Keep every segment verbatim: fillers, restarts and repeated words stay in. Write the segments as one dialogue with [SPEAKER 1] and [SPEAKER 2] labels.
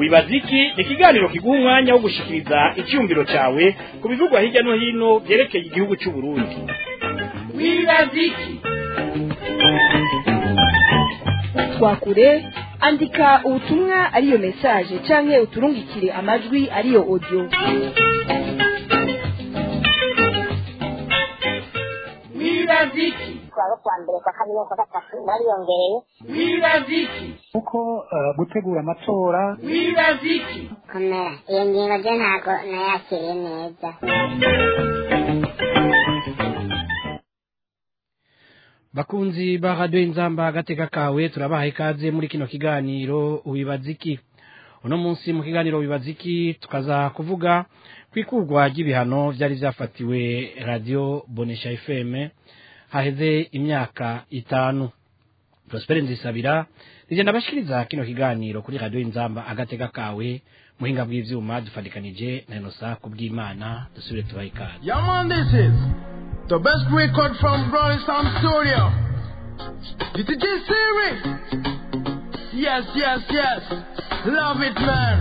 [SPEAKER 1] Wibaziki ni ikiganiro kiguha umwanya wo gushikiriza icyumviro cyawe ku bivugwa hirya no hino byerekeye igihugu cy'u Burundi. Wibaziki
[SPEAKER 2] twakure andika ubutumwa ariyo message canke uturungikire amajwi ariyo audio.
[SPEAKER 1] Wibaziki
[SPEAKER 3] kwa kwa mbere kwa kabiri kwa gatatu bariyongereye.
[SPEAKER 1] Wibaziki
[SPEAKER 4] uko gutegura amatora.
[SPEAKER 1] Wibaziki
[SPEAKER 3] komera iyo ngingo je ntago nayakiriye neza.
[SPEAKER 5] Bakunzi ba Radio Inzamba agateka kawe turabaha ikaze muri kino kiganiro Wibaziki. Uno munsi mu kiganiro Wibaziki tukaza kuvuga kwikurwa ry'ibihano byari byafatiwe Radio Bonesha F M haheze imyaka itanu. Prosper Nzisabira nije nabashikiriza kino kiganiro kuri Radio Inzamba agateka kawe muhinga bw'ivyuma dufadikanije na Inosa kubw'Imana dusubire tubaha ikaze.
[SPEAKER 6] Yeah man, this is the best record from Brownie Sound Studio. D J Series. Yes, yes, yes. Love it, man.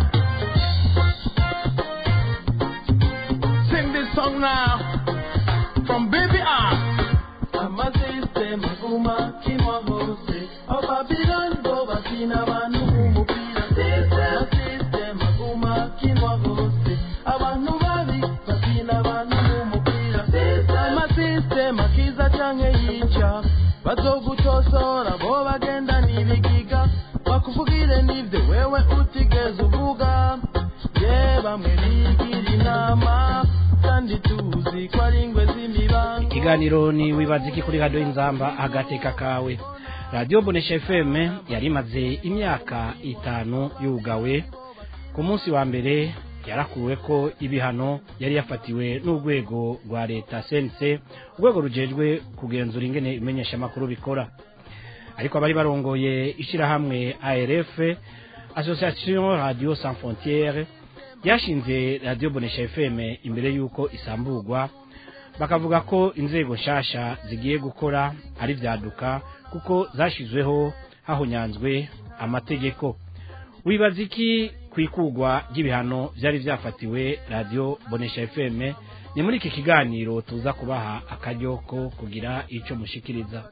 [SPEAKER 6] Sing this song now from Baby R. Amasiste maguma kimwa hose. Babylon go bakina banu mupira. Amasiste maguma kimwa hose. Abantu babi bakina banu mupira. Amasiste makiza canke yica. Bazogutosora bo bagenda nibigiga. Bakuvugire nivyo wewe utigeze uvuga. Ye bamwe bigira inama kandi tuzi ko ari ingwe z'imibanga.
[SPEAKER 5] Ikiganiro ni Wibaziki kuri Radio Inzamba agateka kawe. Radio Bonesha F M yari maze imyaka itanu yugawe. Ku munsi wa mbere yarakuwe ko ibihano yari yafatiwe n'urwego rwa leta C N C, urwego rujejwe kugenzura ingene imenyesha makuru bikora. Ariko abari barongoye ishirahamwe A R F, Association Radio Sans Frontières, yashinze Radio Bonesha F M imbere yuko isamburwa, bakavuga ko inzego nshasha zigiye gukora ari vyaduka kuko zashizweho hahonyanzwe amategeko. Wibaziki kwikugwa ry'ibihano byari vyafatiwe Radio Bonesha F M ni muri iki kiganiro tuza kubaha akajyoko kugira ico mushikiriza.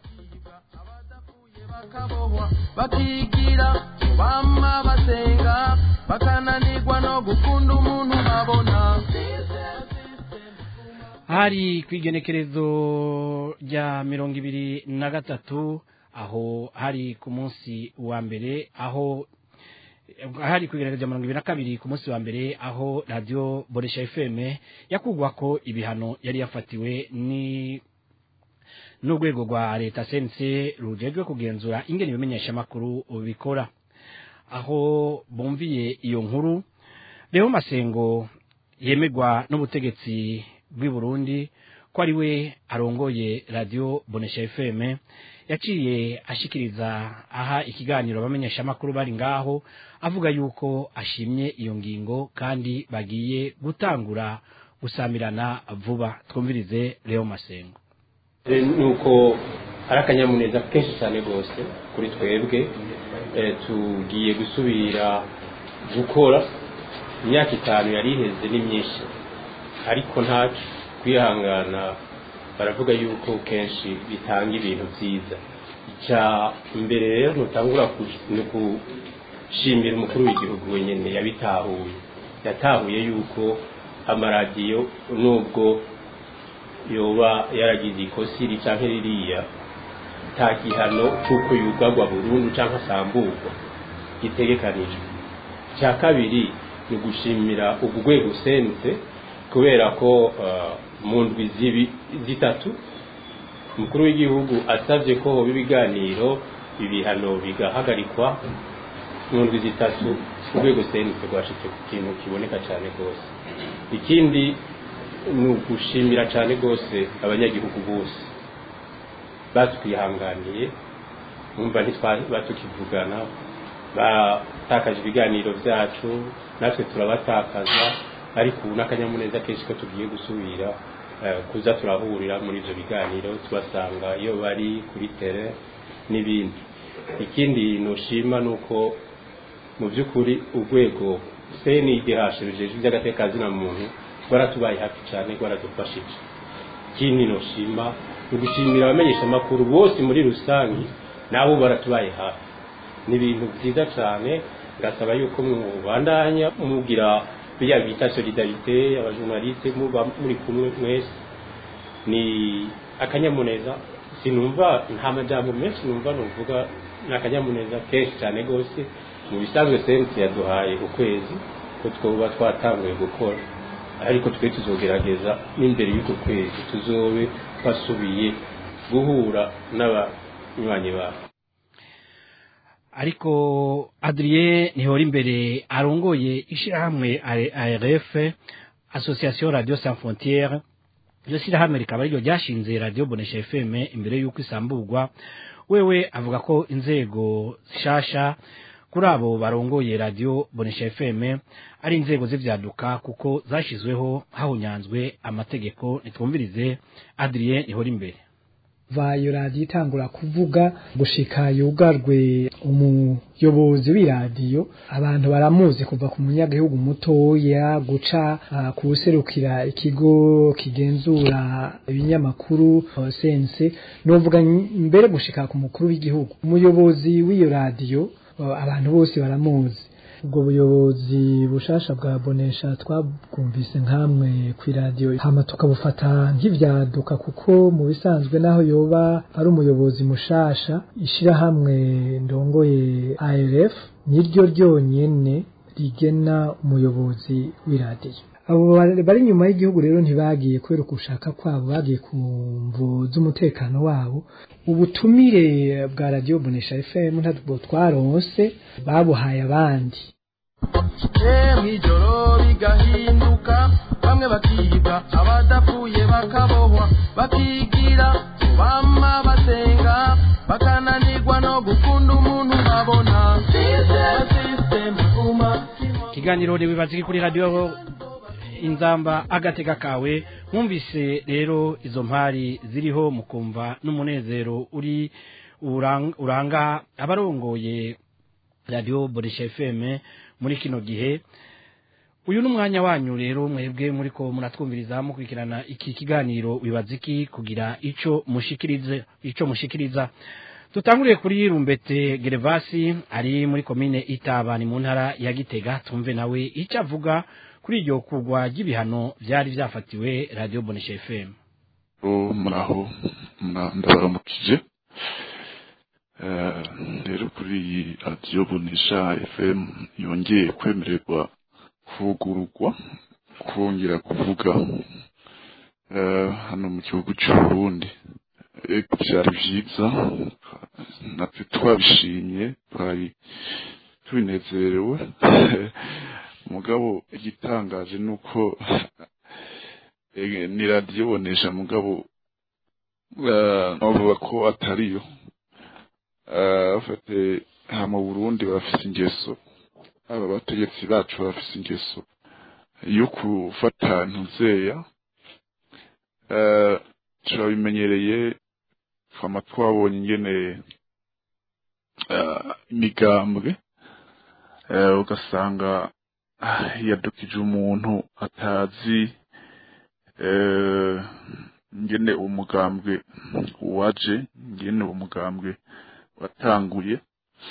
[SPEAKER 6] Bakigira bama basenga bakananirwa no gukunda umuntu babona.
[SPEAKER 5] Hari kwigenekerezo rya mirongo ibiri na gatatu aho hari ku munsi wa mbere aho hari kwigenekerezo rya mirongo ibiri na kabiri ku munsi wa mbere aho Radio Bonesha F M yakugwa ko ibihano yari yafatiwe ni n'urwego rwa leta C N C rujejwe kugenzura ingene ibimenyesha makuru bikora. Aho bumviye iyo nkuru Leo Masengo yemegwa n'ubutegetsi bw'i Burundi ko ari we arongoye Radio Bonesha F M yaciye ashikiriza aha ikiganiro bamenyesha makuru bari ngaho avuga yuko ashimye iyo ngingo kandi bagiye gutangura gusamirana vuba. Twumvirize Leo Masengo.
[SPEAKER 7] Nuko arakanyamuneza kenshi cyane gose kuri twebwe tugiye gusubira gukora. Imyaka itanu yari iheze ni myinshi ariko ntacu kwihangana. Baravuga yuko kenshi bitanga ibintu byiza. Icya imbere rero nutangura kushimira umukuru w'igihugu wenyene yabitahuye. Yatahuye yuko amaradiyo nubwo yoba yaragize ikosi ricanke ririya ta gihano cyuko yugagwa burundu canke asamburwa gitegekanijwe. Cya kabiri ni gushimira ubugwego sense kubera ko uh, mu ndwi zibi zitatu umukuru w'igihugu asavye ko hoba ibiganiro ibihano bigahagarikwa. Mu ndwi zitatu ubugwego sense rwashitse ku kintu kiboneka cyane gose. Ikindi ni ugushimira cyane gose abanyagihugu bose batwihanganiye, umva ntitwatukivugana, batakaje ibiganiro byacu natwe turabatakaza, ariko n'akanyamuneza kenshi ko tugiye gusubira kuza turahurira muri ivyo biganiro tubasanga iyo bari kuri tere n'ibindi. Ikindi noshima nuko mu by'ukuri urwego C N I D H rujejwe iby'agateka kazina muntu rwaratubaye hafi cyane rwaradufashije. Ikindi noshima ni ugushimira abamenyesha amakuru bose muri rusange nabo baratubaye hafi. Ni ibintu byiza cyane, ngasaba yuko mubandanya mugira bya bita solidarite abajournaliste muba muri kumwe mwese. Ni akanyamuneza, sinumva nta majambo menshi numva nuvuga, nakanyamuneza kenshi cyane gose. Mu bisanzwe sense yaduhaye ukwezi ko twoba twatanguye gukora, ariko twe tuzogerageza n'imbere y'uko kwezi tuzobe basubiye guhura n'abanywanyi ba.
[SPEAKER 5] Ariko Adrien Nihora imbere arongoye ishirahamwe A R F, Association Radio Sans Frontières, yo shirahamwe rikaba ryo ryashinze Radio Bonesha F M imbere y'uko isamburwa. Wewe avuga ko inzego zishasha kuri abo barongoye Radio Bonesha F M ari inzego z'ivyaduka kuko zashizweho hahunyanzwe amategeko. Nitwumvirize Adrien Nihora imbere.
[SPEAKER 8] vayo radio itangura kuvuga gushika yugarwe umuyobozi w'iradiyo, abantu baramuzi kuva ku munyagihugu mutoya guca uh, kuserukira ikigo kigenzura ibinyamakuru sense, novuga mbere gushika ku mukuru w'igihugu. Umuyobozi w'iyo radio uh, abantu bose baramuzi. Ubwo buyobozi bushasha bwa Bonesha twabwumvise nkamwe ku radio, hama tukabufata nk'ivyaduka kuko mu bisanzwe naho yoba ari umuyobozi mushasha, ishira hamwe ndongoye A R F niryo ryonyene rigena umuyobozi w'iradiyo. Abo bari nyuma y'igihugu rero ntibagiye kubera kushaka kwabo, bagiye ku mvo z'umutekano wabo. Ubutumire bwa Radio Bonesha F M ntabwo twaronse, babuhaye abandi.
[SPEAKER 6] Mw'ijoro bigahinduka, bamwe bakiga abadapfuye bakabohwa, bakigira bama basenga, bakananirwa no gukunda umuntu babona.
[SPEAKER 5] Kiganiro ribaziki kuri radio Inzamba agateka kawe. Mwumvise rero izo mpari ziriho mukumva n'umunezero uri uranga, uranga abarongoye Radio Bonesha F M muri kino gihe. Uyu numwanya wanyu rero mwebwe muri ko muratwumviriza mukurikirana iki kiganiro wibaziki kugira ico mushikirize ico mushikiriza. Tutanguriye kuri Rumbete Gervasi ari muri commune Itaba ni mu ntara ya Gitega. Tumve nawe ico avuga kuri iryo kugwa ry'ibihano byari byafatiwe Radio Bonesha F M.
[SPEAKER 9] Oh, muraho ndabaramukije. Eh rero kuri Radio Bonesha F M yongeye kwemererwa kuvugururwa, kongera kuvuga eh hano mu gihugu cy'u Burundi. Eko byari byiza, natwe twabishimye, twari tubinezerewe. Mugabo igitangaje nuko ni Radio Bonesha mugabo bavuga ko atariyo. Afate ha mu Burundi bafise ingeso, aba bategetsi bacu bafise ingeso yo kufata ntuzeya. Turabimenyereye twama twabonye ingene imigambwe ugasanga yadukije umuntu atazi ngene umugambwe waje, ngene umugambwe watanguye.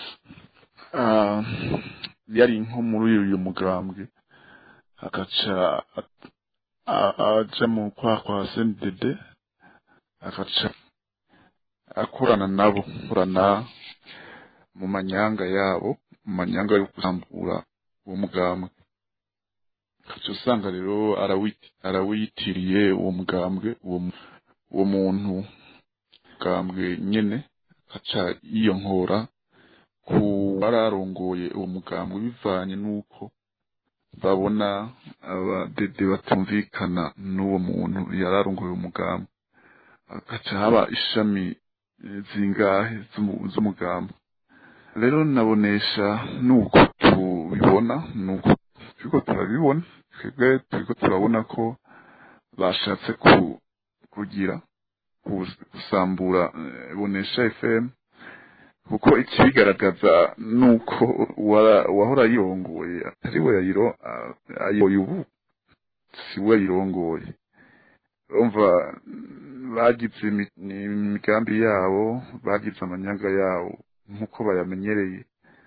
[SPEAKER 9] Yari nko muri uyu mugambwe akaca aja mu kwa kwa C N D D, akaca akorana nabo, akorana mu manyanga yabo, mu manyanga yo kuzambura uwo mugambwe. Kacu usanga rero arawitiriye uwo mugambwe, uwo muntu mugambwe nyene kaca yiyonkora ku bararongoye uwo mugambwe bivanye nuko babona abadede batumvikana n'uwo muntu yararongoye umugambwe. Kaca haba ishami zingahe z'umugambwe. Rero nabonesha nuko tubibona, nuko turiko turabibona, twebwe turiko turabona ko bashatse kugira gusambura Bonesha F M kuko ikibigaragaza nuko uwahora yirongoye atari we yayiro ayoboye ubu si we yayirongoye umva bagize imigambi yabo bagize amanyanga yabo nk'uko bayamenyereye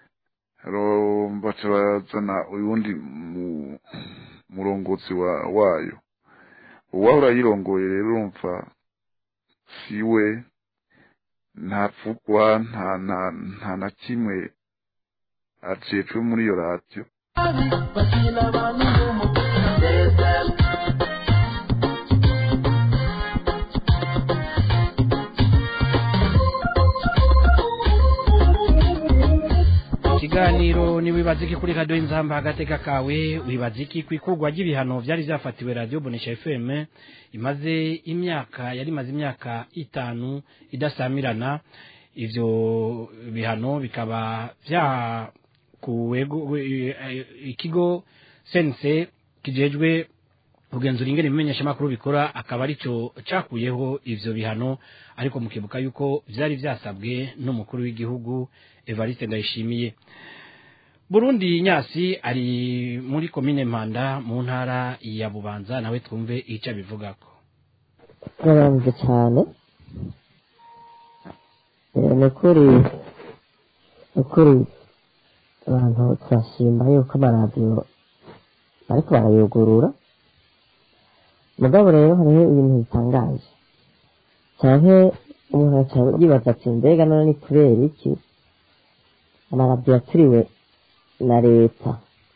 [SPEAKER 9] baca bazana uyundi murongozi wayo uwahora yirongoye rero urumva si we ntavugwa nta nta nta na kimwe ajejwe muri iyo radiyo
[SPEAKER 5] ikiganiro ni wibaziki kuri radio Inzamba agateka kawe wibaziki kwikugwa ry'ibihano byari byafatiwe radio Bonesha F M imaze imyaka yari maze imyaka itanu idasamirana ivyo bihano bikaba bya kuwego ikigo sense kijejwe kugenzura ingene bimenyesha makuru bikora akaba arico cakuyeho ivyo bihano ariko mukibuka yuko vyari vyasabwe n'umukuru w'igihugu Evariste Ndayishimiye. Burundi Nyasi ari muri komine Mpanda mu ntara ya Bubanza nawe twumve ica bivugako.
[SPEAKER 10] Naramze cyane. Ni kuri ukuri abantu twashimba yuko amaradiyo ariko barayugurura mugabo rero hariho ibintu bitangaje cyane umuntu yibaza ati mbega none ni kubera iki amaradiyo yaturiwe na leta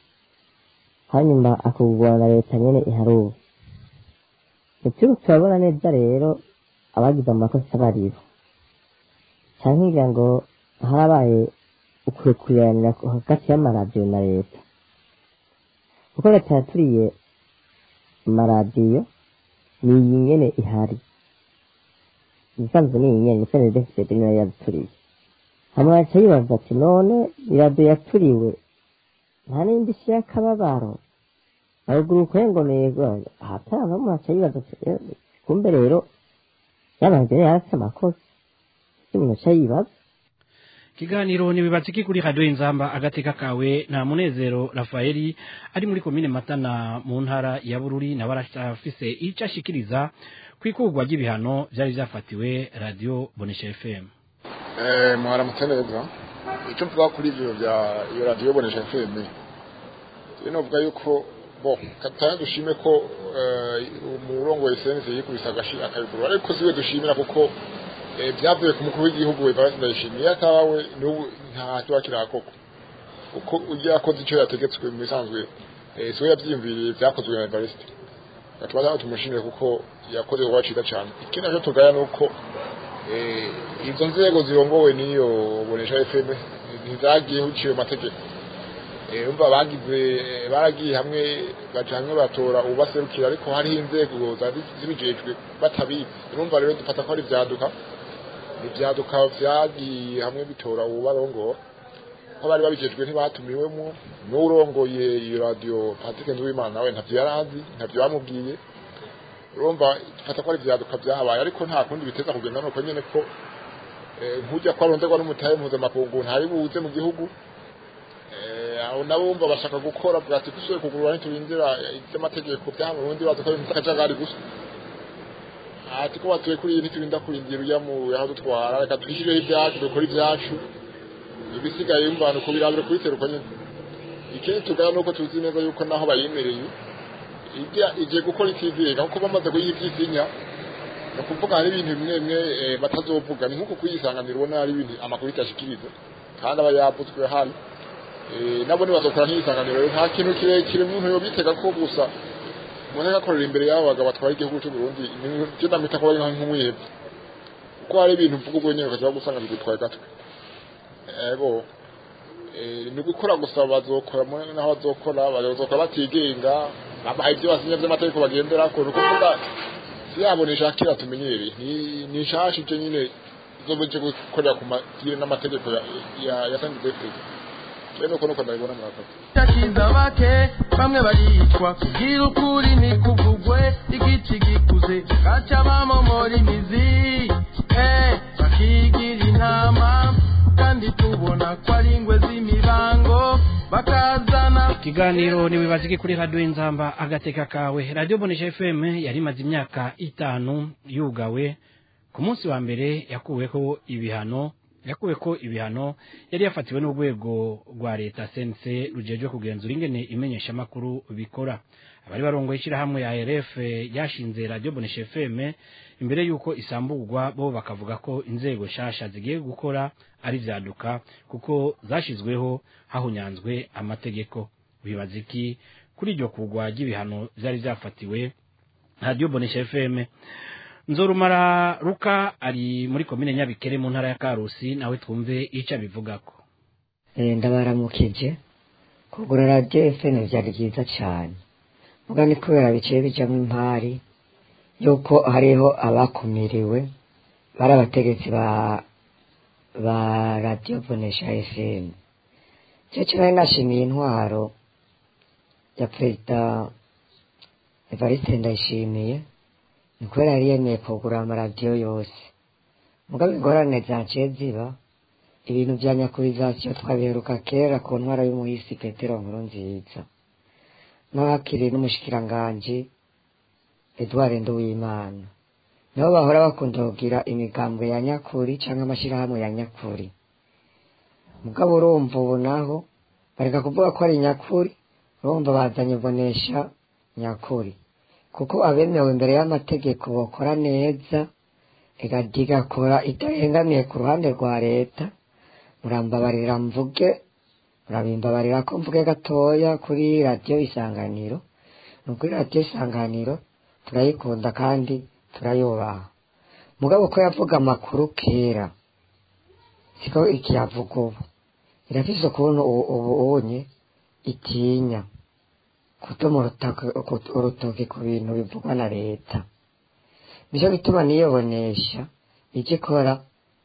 [SPEAKER 10] hanyuma akugurwa na leta nyene iharuwe icyo turabona neza rero abagize amakosa baribo cyane ngira ngo harabaye ukwekuranira hagati y'amaradiyo na leta kuko leta yaturiye amaradiyo ni iyi nyene ihari isanzwe ni iyi nyene isanzwe defisite niyo yaturiye hamwe aca yibaza ati none iradiyo yaturiwe nta n'indi isi y'akababaro haruguru ukwengoneye ahatavamo aca yibaza ati kumbe rero y'amaradiyo yarafise amakosa umuntu aca yibaza.
[SPEAKER 5] Kiganiro ni wibaziki kuri radio Inzamba agateka kawe na Munezero Rafaeli ari muri komine Matana mu ntara ya Bururi na barafise icashikiriza kwikugwa ry'ibihano byari byafatiwe radio Bonesha F M.
[SPEAKER 11] Eh mwaramutse neza icyo mvuga kuri ivyo bya iyo radio Bonesha F M ino vuga yuko bo kataya dushime ko umurongo w'esense yikubisa gashi akayigura ariko siwe dushimira kuko byavuye ku mukuru w'igihugu Evariste Ndayishimiye atawe n'ubu nta twakira koko uko ujya yakoze icyo yategetswe mu bisanzwe siwe yabyimviriye byakozwe na Evariste batwaza tumushimire kuko yakoze wacida cyane ikindi cyo tugaya nuko izo nzego zirongowe niyo Bonesha F M ntizagiye uciye amategeko umva bagize baragiye hamwe bacanye batora ubaserukira ariko hari inzego zibijejwe batabizi urumva rero dufata ko ari byaduka ibyaduka vyagiye hamwe bitora ubarongo ko bari babijejwe ntibatumiwemo n'urongoye iyo radio Patrick Nduwimana nawe ntavyo yarazi ntavyo bamubwiye urumva dufata ko ari byaduka byahabaye ariko nta kundi biteza kugenda nuko nyene ko nkujya kwaronderwa n'umutahe mpuzamakungu ntari buze mu gihugu aho nabo bumva bashaka gukora bwati kushoye kugurura n'itubindira iby'amategeko byahamwe ubundi baza ko ibintu akajagari gusa ati ko batuye kuri iyi turinda kurindira uya mu yaho dutwara reka twishireho ibyacu dukora ibyacu ibisigaye y'umvano ko birabire kuri teruko nyine ikindi tugana nuko tuzi neza yuko naho bayemereye ijya ije gukora ikiziga kuko bamaze kuyivyisinya no kuvuga hari ibintu bimwe bimwe batazovuga ni nkuko kuyisanganira ubona hari ibintu amakuru itashikiriza kandi aba yavutswe hali nabo ni bazokora nk'isanganiro nta kintu kirekire umuntu yo bitega ko gusa umuntu yakorera imbere yabo bagabo batwara igihugu cy'u Burundi cyo ndamita ko bari nk'umwebwe kuko hari ibintu mvugo ubwo nyene kaza gusanga bitwaye gatwe ego ni gukora gusa bazokora naho bazokora bazokora batigenga babaye ibyo basinya by'amategeko bagendera ko nuko kuvuga siyabonesha kira tumenyereye ni ni shashi cyo nyine zobeje gukorera ku matire n'amategeko ya yasanzwe Beno kono kanda ibona murakoze.
[SPEAKER 6] Takiza bake bamwe baricwa kugira ukuri ni kuvugwe igici gikuze gaca bamomora imizi eh bakigira intama kandi tubona ko ari ingwe z'imibango bakazana
[SPEAKER 5] ikiganiro niwibaziki kuri radio Inzamba agateka kawe. Radio Bonesha F M yari maze imyaka itanu yugawe. Ku munsi wa mbere yakuweko ibihano yakuweko ibihano yari yafatiwe n'urwego rwa leta C N C rujeje kugenzura ingene imenyesha makuru bikora. Abari barongoye ishirahamwe ya R F yashinze Radio Bonesha F M imbere yuko isambugwa bo bakavuga ko inzego shasha zigiye gukora ari vyaduka kuko zashizweho hahunyanzwe amategeko. Wibaziki kuri iryo kugwa ry'ibihano byari byafatiwe Radio Bonesha F M. Nzorumara Ruka ari muri komine Nyabikere mu ntara ya Karusi, nawe twumve ica bivugako.
[SPEAKER 10] Eh ndabaramukije kugura Radio F M byari byiza cyane. Muga ni kubera biciye bijamwe impari yuko hariho abakumiriwe bari abategetsi ba ba Radio Bonesha F M. Cyo cyane nashimiye intwaro ya Perezida Evariste Ndayishimiye ni kubera yari yemeye kugura amaradiyo yose. Mugabe ingorane zaciye ziba ibintu bya nyakurizasiyo twabiheruka kera ku ntwara y'umuhisi Petero Nkurunziza n'abakiriye n'umushikiranganji Edouard Nduwimana nabo bahora bakunda kugira imigambwe ya nyakuri cyangwa amashirahamwe ya nyakuri. Mugabo urumva ubu naho bareka kuvuga ko ari nyakuri, urumva bazanye Bonesha nyakuri kuko abemewe imbere y'amategeko bakora neza igakora itahengamiye ku ruhande rwa leta. Murambabarira mvuge murabimbabarira ko mvuge gatoya kuri Radio Isanganiro. Nukuri Radio Isanganiro turayikunda kandi turayubaha. Mugabo ko yavuga amakuru kera siko ikiyavuga ubu irafise ukuntu ubu unye itinya kutuma urutoke ku bintu bivugwa na leta. Nico gituma niyo Bonesha igikora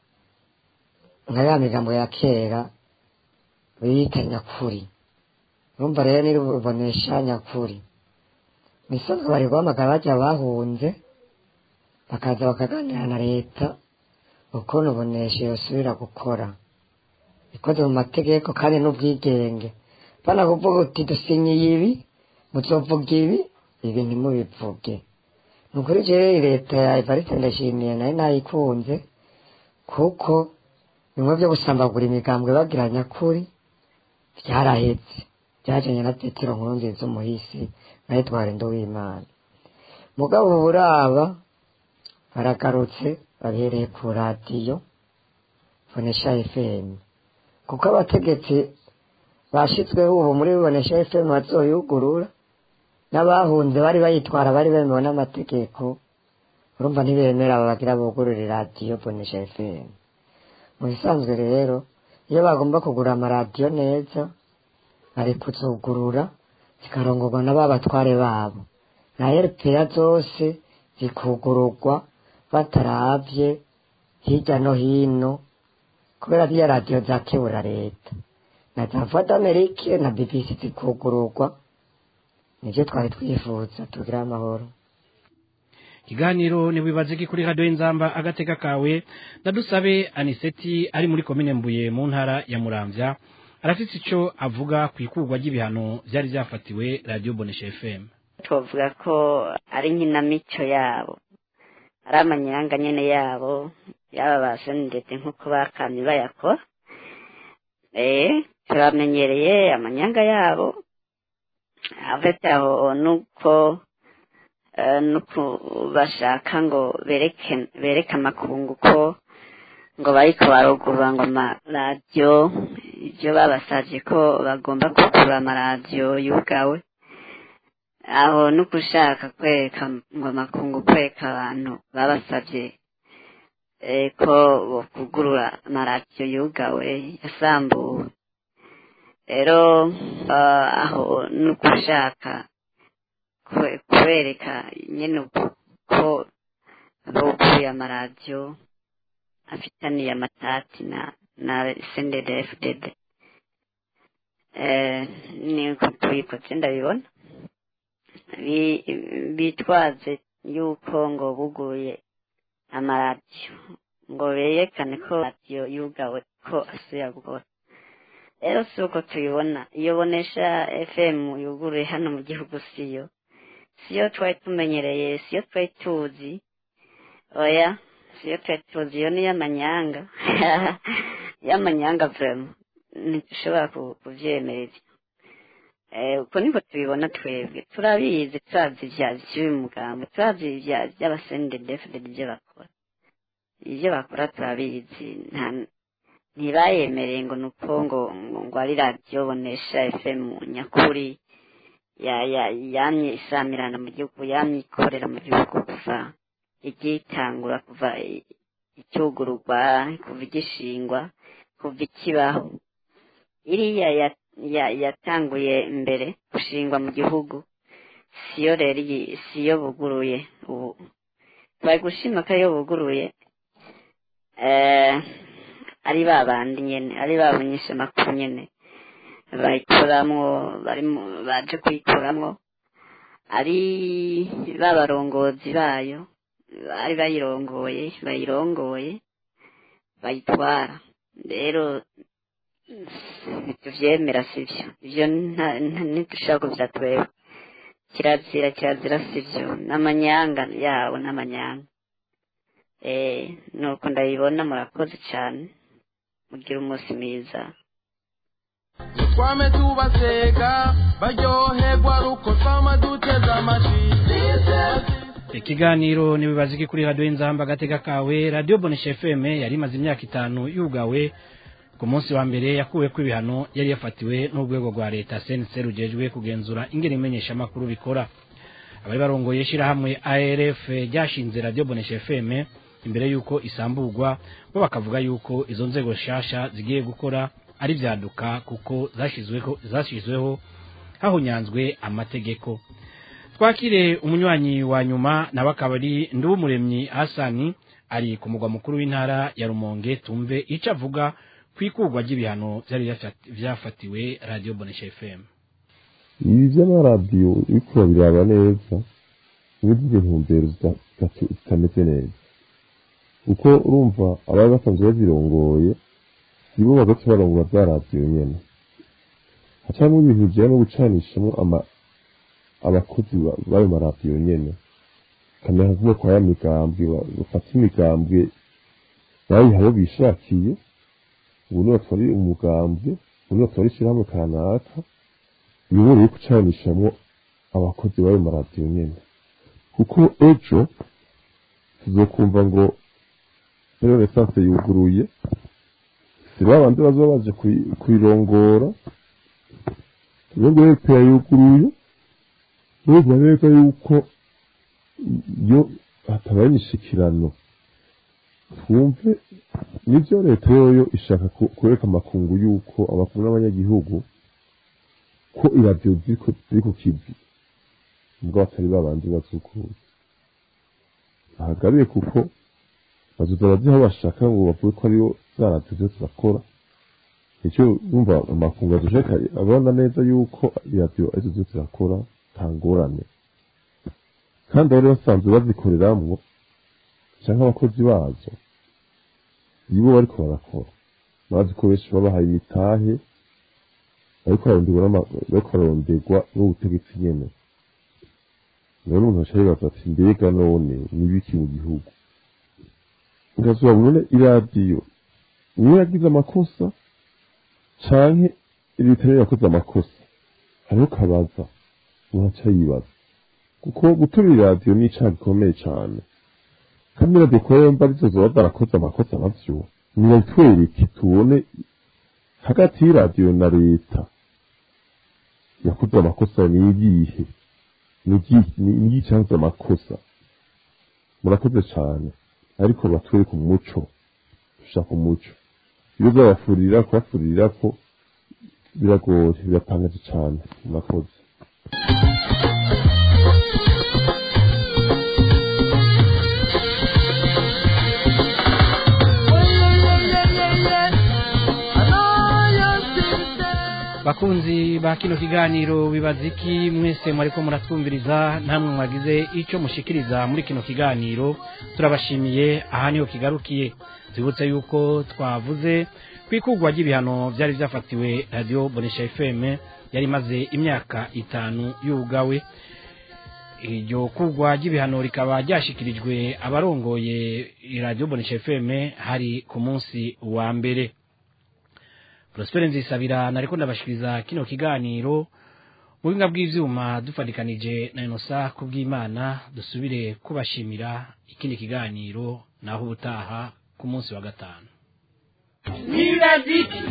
[SPEAKER 10] nka ya migambo ya kera bita nyakuri. Urumva rero ni Bonesha nyakuri. Misanzwe bari guhamagara bajya bahunze bakaza bakaganira na leta ukuntu Bonesha yosubira gukora ikoze mu mategeko kandi n'ubwigenge. Bana kuvuga uti dusinyiye ibi muzovuga ibi ibi ntimubivuge. Nukuri je leta ya Evariste Ndayishimiye nayo nayikunze kuko bimwe byo gusambagura imigambwe bagira nyakuri byarahetse byajanye na Petero Nkurunziza umuhisi na Edouard Nduwimana. Mugabo buraba baragarutse babereye ku radio Bonesha F M kuko abategetsi bashitsweho ubu muri Bonesha F M bazoyugurura n'abahunze bari bayitwara bari bemewe n'amategeko. Urumva ntibemera babagira bugurura radio Bonesha F M. Mu bisanzwe rero iyo bagomba kugura amaradiyo neza bari kuzugurura zikarongorwa n'ababatware babo na R P A zose zikugururwa bataravye hirya no hino kubera bya radio zakebura leta na za Voix d'Amerique na B B C zikugururwa. Nivyo twari twifuza tugira amahoro.
[SPEAKER 5] Kiganiro niwibaziki kuri Radio Inzamba agateka kawe. Ndadusabe Aniseti ari muri komine Mbuye mu ntara ya Muramvya arafite ico avuga kwikugwa ry'ibihano byari byafatiwe Radio Bonesha F M.
[SPEAKER 12] Tuvuga ko ari nkinamico yabo ari amanyanga nyene yabo yaba basendete nkuko bakamye bayakora. Eh turamenyereye amanyanga yabo afite aho nuko nuko bashaka ngo bereke bereka makungu ko ngo bariko barugurura ngo amaradiyo ibyo babasavye ko bagomba kugura amaradiyo yugawe. Aho nuko ushaka kwereka ngo makungu kwereka abantu babasavye ko kugurura amaradiyo yugawe yasambuwe. Rero aho nuko ushaka kwereka nyene ko buguye amaradiyo afitaniye amatati na na C N D D F D D. Eh ni ko twikoze ndabibona bitwaze yuko ngo buguye amaradiyo ngo berekane ko radiyo yugawe ko asubira gukora rero si uko tubibona iyo bonesha F M yuguruye hano mu gihugu siyo siyo twari tumenyereye siyo twari tuzi oya siyo twari tuzi iyo ni y'amanyanga y'amanyanga vrema ntitushobora kuvyemerera uko niko tubibona twebwe turabizi turazi ivyazi vy'uyu mugambo turazi ivyazi vy'abasendedefudede ivyo bakora ivyo bakora turabizi ntibayemereye ngo nuko ngo ngo ari radiyo bonesha F M nyakuri yamye isamirana mu gihugu yamye ikorera mu gihugu kuva igitangura kuva icyugururwa kuva igishingwa kuva ikibaho iriya yatanguye mbere gushingwa mu gihugu siyo rero siyo buguruye ubu bari gushima ko iyo buguruye ari babandi nyene ari babonyesha makuru nyene bayikoramwo bari baje kuyikoramwo ari babarongozi bayo ari bayirongoye bayirongoye bayitwara rero tuvyemera sivyo ivyo ntitushaka kuvyatwewe kirazira kirazira sivyo n'amanyanga yawo n'amanyanga eh nuko ndabibona murakoze cyane mugira umunsi mwiza
[SPEAKER 6] twame tubaseka baryoherwa ruko twama duteza amatwi
[SPEAKER 5] ikiganiro nibibaziki kuri radio Inzamba gateka kawe radio Bonesha F M yari maze imyaka itanu yugawe ku munsi wa mbere yakuwe kw'ibihano yari yafatiwe n'urwego rwa leta C N C rujejwe kugenzura ingene imenyesha makuru bikora abari barongoye shira hamwe A R F ryashinze radio Bonesha F M imbere yuko isamburwa bo bakavuga yuko izo nzego shasha zigiye gukora ari vyaduka kuko zashizweho zashizweho hahunyanzwe amategeko twakire umunywanyi wa nyuma nabakabari Ndubumuremyi Hasani ari ku mugwa mukuru w'intara ya Rumonge tumve ico avuga kwikugwa ry'ibihano byari vyafatiwe radio Bonesha F M
[SPEAKER 13] ibi by'amaradiyo bikora biraba neza n'ibyo ntumbero zitameze neza uko urumva abari basanzwe bazirongoye sibo bagace barongora bya radiyo nyene hacamo ibintu bijyanye no gucanishamo ama abakozi b'ayo maradiyo nyene kamera nk'uko kwa ya migambwe bafata imigambwe bayihaye bishakiye ubu niba twari umugambwe ubu niba twari ishyirahamwe kanaka bibereye gucanishamo abakozi b'ayo maradiyo nyene kuko ejo tuzokumva ngo rero resanse yuguruye si babandi bazoba baje kuyirongora rero leta yuguruye n'ubwo neza yuko iyo hatabaye imishikirano twumve nibyo leta yoyo ishaka kureka amakungu yuko abakungu n'abanyagihugu ko iradiyo ziri ku kivi ubwo batari babandi bazukuye ahagabiye kuko bazuza baziho bashaka ngo bavuge ko ariyo za radiyo zose bakora icyo yumva amakungu azushaka abona neza yuko iradiyo arizo zose bakora nta ngorane kandi bari basanzwe bazikoreramwo cyangwa abakozi bazo nibo bariko barakora bazikoresha babahaye imitahe ariko baronderwa n'ubutegetsi nyene rero umuntu ashobora ati mbega none nibiki mu gihugu ngazuba none iradiyo niyo yagize amakosa canke ibitari yakoze amakosa hariho kabaza umuntu yibaza kuko gutura iradiyo ni icaha gikomeye cane kandi iradiyo kubera mba arizo zoba zarakoze amakosa navyo nibitwereke tubone hagati y'iradiyo na leta yakoze amakosa niyihe niyi canze amakosa murakoze cane ariko batwereke umuco dushaka umuco iyo zabafurira kubafurira ko biragoye biratangaje cane murakoze
[SPEAKER 5] bakunzi ba kino kiganiro bibaziki mwese mwariko muratwumviriza namwe mwagize ico mushikiriza muri kino kiganiro turabashimiye aha niho kigarukiye tubutse yuko twavuze kwikugwa ry'ibihano byari byafatiwe Radio Bonesha F M yari maze imyaka itanu yugawe iryo kugwa ry'ibihano rikaba ryashikirijwe abarongoye Radio Bonesha F M hari ku munsi wa mbere. Prosper Nzisabira nariko ndabashikiriza kino kiganiro mu binga bw'ivyuma dufadikanije na Inosa kubw'Imana dusubire kubashimira ikindi kiganiro naho ubutaha ku munsi wa gatanu.
[SPEAKER 1] Wibaziki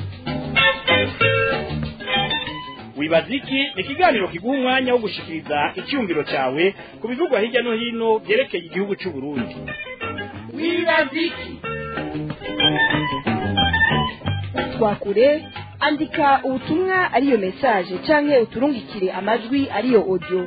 [SPEAKER 1] Wibaziki ni kiganiro kiguha umwanya wo gushikiriza icyumviro cyawe ku bivugwa hirya no hino byerekeye igihugu cy'u Burundi. Wibaziki
[SPEAKER 2] twakure andika ubutumwa ariyo message canke uturungikire amajwi ariyo audio.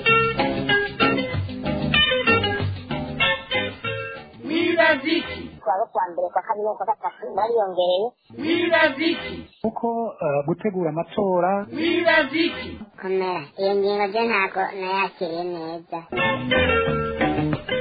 [SPEAKER 1] Wibaziki
[SPEAKER 3] kwa kwa mbere kwa kabiri kwa gatatu bariyongereye.
[SPEAKER 1] Wibaziki
[SPEAKER 4] uko uh, gutegura amatora.
[SPEAKER 1] Wibaziki
[SPEAKER 3] komera iyo ngingo je ntago nayakiriye neza.